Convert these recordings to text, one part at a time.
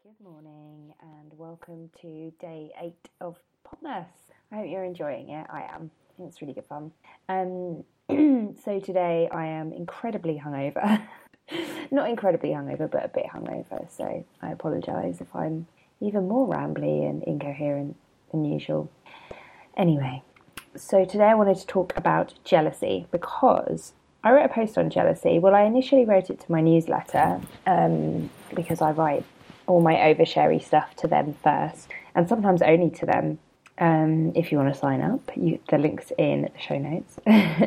Good morning and welcome to day 8 of Podmas. I hope you're enjoying it. I am. I think it's really good fun. So today I am incredibly hungover. Not incredibly hungover, but a bit hungover. So I apologise if I'm even more rambly and incoherent than usual. Anyway, so today I wanted to talk about jealousy because I wrote a post on jealousy. Well, I initially wrote it to my newsletter because I write all my oversharey stuff to them first, and sometimes only to them. If you want to sign up, the link's in the show notes.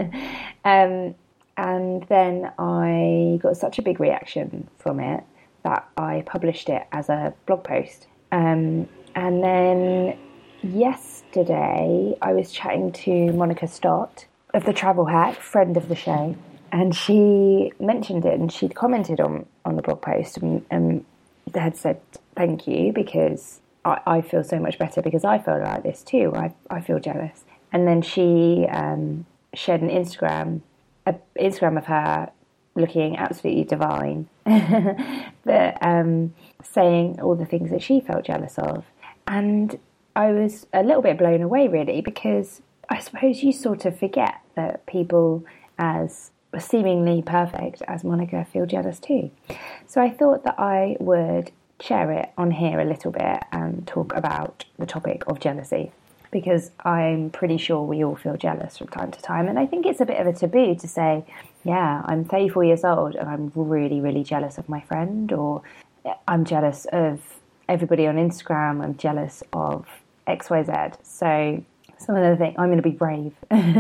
And then I got such a big reaction from it that I published it as a blog post. And then yesterday I was chatting to Monica Stott of the Travel Hack, friend of the show, and she mentioned it and she'd commented on the blog post and had said thank you because I feel so much better because I feel like this too. I feel jealous. And then she shared an Instagram of her looking absolutely divine, but saying all the things that she felt jealous of. And I was a little bit blown away really because I suppose you sort of forget that people as seemingly perfect as Monica feel jealous too. So I thought that I would share it on here a little bit and talk about the topic of jealousy because I'm pretty sure we all feel jealous from time to time, and I think it's a bit of a taboo to say, yeah, I'm 34 years old and I'm really, really jealous of my friend, or I'm jealous of everybody on Instagram, I'm jealous of XYZ. So some of the things, I'm going to be brave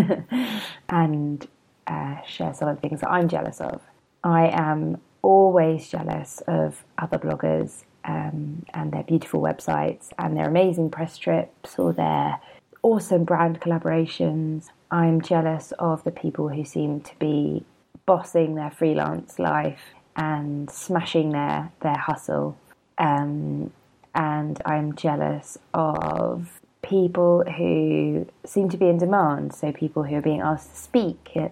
and share some of the things that I'm jealous of. I am always jealous of other bloggers and their beautiful websites and their amazing press trips or their awesome brand collaborations. I'm jealous of the people who seem to be bossing their freelance life and smashing their hustle. And I'm jealous of people who seem to be in demand, so people who are being asked to speak at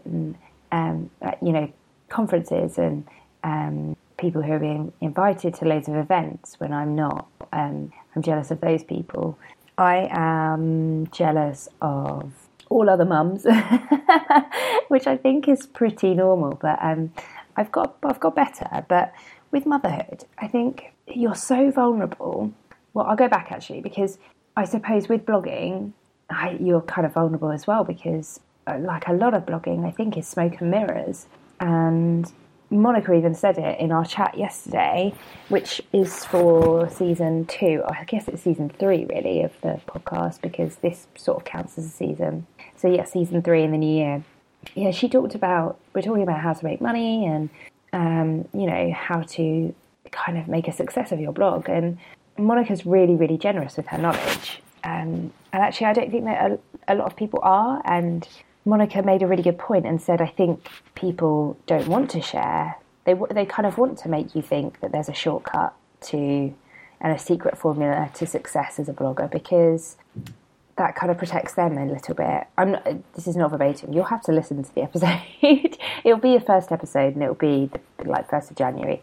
conferences and people who are being invited to loads of events when I'm not. I'm jealous of those people. I am jealous of all other mums, which I think is pretty normal, but I've got better. But with motherhood, I think you're so vulnerable. Well, I'll go back actually, because I suppose with blogging, you're kind of vulnerable as well because like a lot of blogging, I think, is smoke and mirrors. And Monica even said it in our chat yesterday, which is for season 2. I guess it's season 3 really of the podcast because this sort of counts as a season. So yeah, season 3 in the new year. Yeah, we're talking about how to make money and, how to kind of make a success of your blog. And Monica's really, really generous with her knowledge. And actually, I don't think that a lot of people are. And Monica made a really good point and said, I think people don't want to share. They kind of want to make you think that there's a shortcut to and a secret formula to success as a blogger because that kind of protects them a little bit. This is not verbatim. You'll have to listen to the episode. It'll be the first episode and it'll be like 1st of January.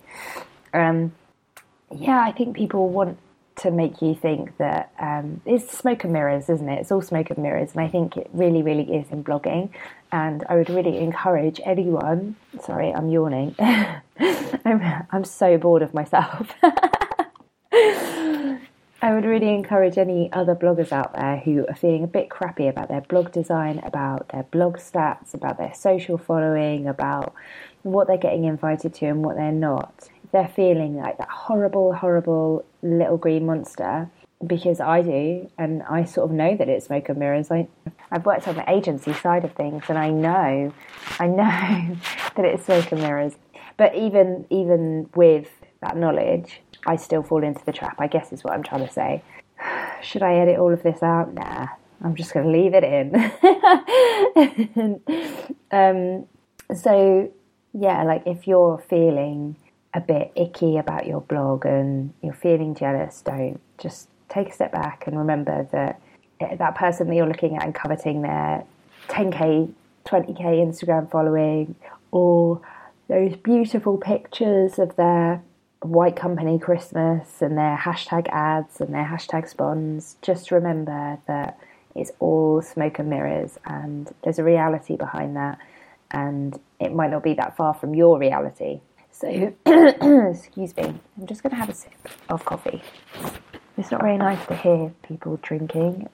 I think people want to make you think that it's smoke and mirrors, isn't it? It's all smoke and mirrors, and I think it really, really is in blogging. And I would really encourage anyone. Sorry, I'm yawning. I'm so bored of myself. I would really encourage any other bloggers out there who are feeling a bit crappy about their blog design, about their blog stats, about their social following, about what they're getting invited to and what they're not. They're feeling like that horrible, horrible little green monster, because I do, and I sort of know that it's smoke and mirrors. I've worked on the agency side of things, and I know that it's smoke and mirrors. But even with that knowledge, I still fall into the trap, I guess is what I'm trying to say. Should I edit all of this out? Nah, I'm just going to leave it in. So, yeah, like if you're feeling a bit icky about your blog and you're feeling jealous, don't. Just take a step back and remember that that person that you're looking at and coveting their 10k, 20k Instagram following, or those beautiful pictures of their White Company Christmas and their hashtag ads and their hashtag spons, just remember that it's all smoke and mirrors, and there's a reality behind that, and it might not be that far from your reality. So, excuse me, I'm just going to have a sip of coffee. It's not very nice to hear people drinking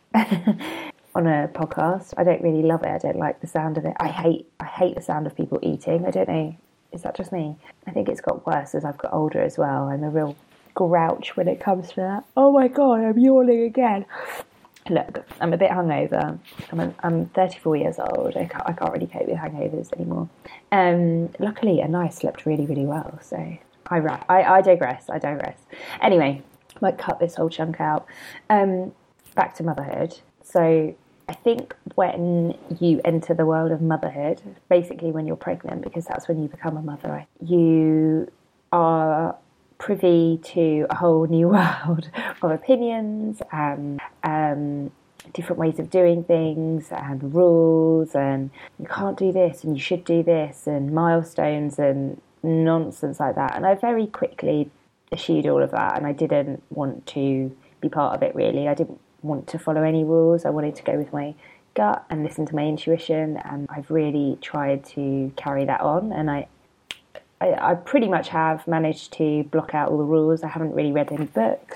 on a podcast. I don't really love it. I don't like the sound of it. I hate the sound of people eating. I don't know. Is that just me? I think it's got worse as I've got older as well. I'm a real grouch when it comes to that. Oh my God, I'm yawning again. Look, I'm a bit hungover. I'm 34 years old. I can't really cope with hangovers anymore. Luckily, I slept really, really well. So I digress. Anyway, might cut this whole chunk out. Back to motherhood. So I think when you enter the world of motherhood, basically when you're pregnant, because that's when you become a mother, you are privy to a whole new world of opinions and different ways of doing things and rules, and you can't do this and you should do this, and milestones and nonsense like that. And I very quickly eschewed all of that, and I didn't want to be part of it really. I didn't want to follow any rules. I wanted to go with my gut and listen to my intuition, and I've really tried to carry that on, and I pretty much have managed to block out all the rules. I haven't really read any books.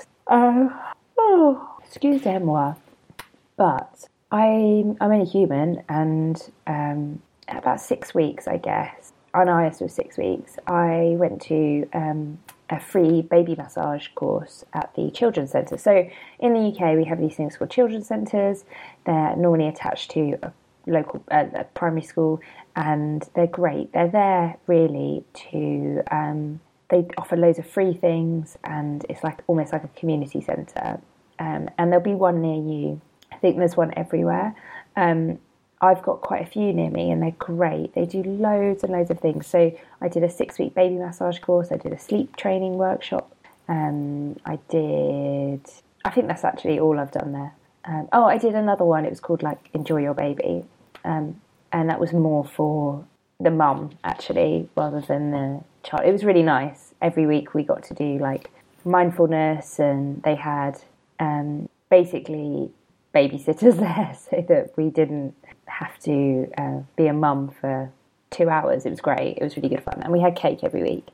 Excusez-moi. But I'm only human, and about 6 weeks, I guess, on ice was 6 weeks, I went to a free baby massage course at the children's centre. So in the UK, we have these things called children's centres. They're normally attached to a local primary school, and they're great. They're there really to they offer loads of free things, and it's like almost like a community centre. And there'll be one near you. I think there's one everywhere. I've got quite a few near me, and they're great. They do loads and loads of things. So I did a 6-week baby massage course. I did a sleep training workshop. I think that's actually all I've done there. I did another one. It was called like Enjoy Your Baby. And that was more for the mum actually, rather than the child. It was really nice. Every week we got to do like mindfulness, and they had basically babysitters there so that we didn't have to be a mum for 2 hours. It was great. It was really good fun, and we had cake every week.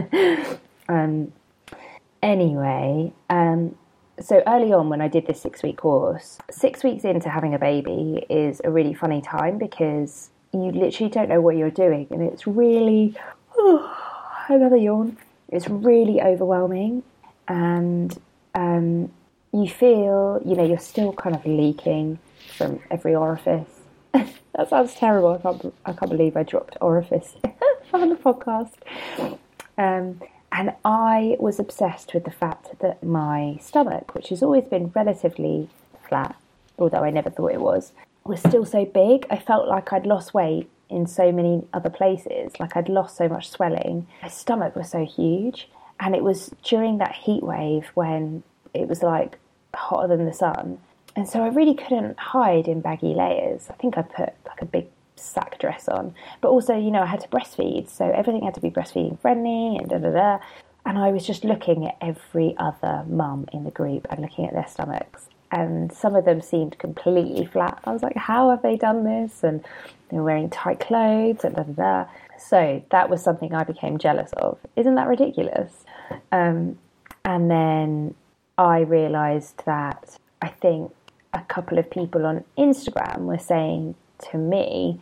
Anyway, so early on when I did this 6-week course, 6 weeks into having a baby is a really funny time, because you literally don't know what you're doing, and it's really another yawn. It's really overwhelming, and you feel, you're still kind of leaking from every orifice. That sounds terrible. I can't believe I dropped orifice on the podcast. And I was obsessed with the fact that my stomach, which has always been relatively flat, although I never thought it was still so big. I felt like I'd lost weight in so many other places, like I'd lost so much swelling. My stomach was so huge, and it was during that heat wave when it was like hotter than the sun, and so I really couldn't hide in baggy layers. I think I put like a big sack dress on, but also I had to breastfeed, so everything had to be breastfeeding friendly and and I was just looking at every other mum in the group and looking at their stomachs, and some of them seemed completely flat. I was like, how have they done this? And they were wearing tight clothes and so that was something I became jealous of. Isn't that ridiculous? And then I realised that I think a couple of people on Instagram were saying to me,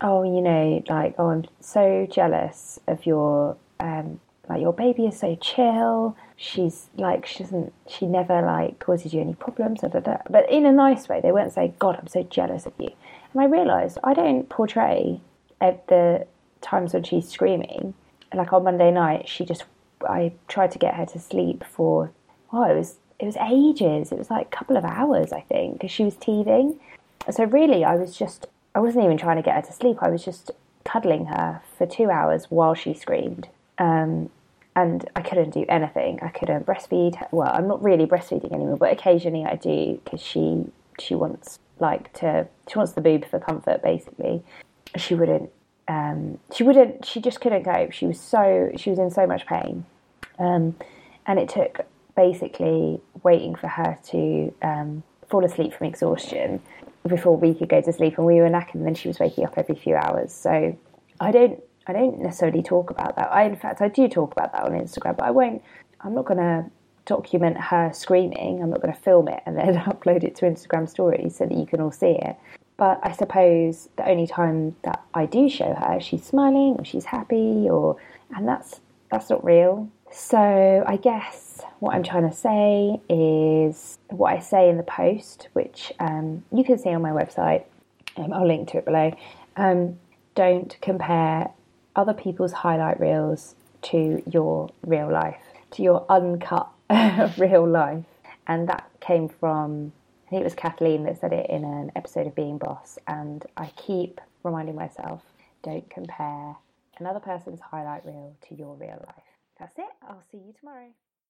I'm so jealous of your, your baby is so chill. She never causes you any problems, But in a nice way. They weren't saying, God, I'm so jealous of you. And I realised I don't portray at the times when she's screaming. Like on Monday night, I tried to get her to sleep for, it was ages. It was like a couple of hours, I think, because she was teething. So really, I wasn't even trying to get her to sleep. I was just cuddling her for 2 hours while she screamed. And I couldn't do anything. I couldn't breastfeed her. Well, I'm not really breastfeeding anymore, but occasionally I do, because she wants the boob for comfort, basically. She just couldn't cope. She was in so much pain. And it took basically waiting for her to fall asleep from exhaustion before we could go to sleep, and we were knackered, and then she was waking up every few hours. So I don't necessarily talk about that. In fact, I do talk about that on Instagram, but I'm not going to document her screaming. I'm not going to film it and then upload it to Instagram stories so that you can all see it. But I suppose the only time that I do show her, she's smiling or she's happy, and that's not real. So I guess what I'm trying to say is what I say in the post, which you can see on my website. I'll link to it below. Don't compare other people's highlight reels to your real life, to your uncut real life. And that came from, I think it was Kathleen that said it in an episode of Being Boss. And I keep reminding myself, don't compare another person's highlight reel to your real life. That's it. I'll see you tomorrow.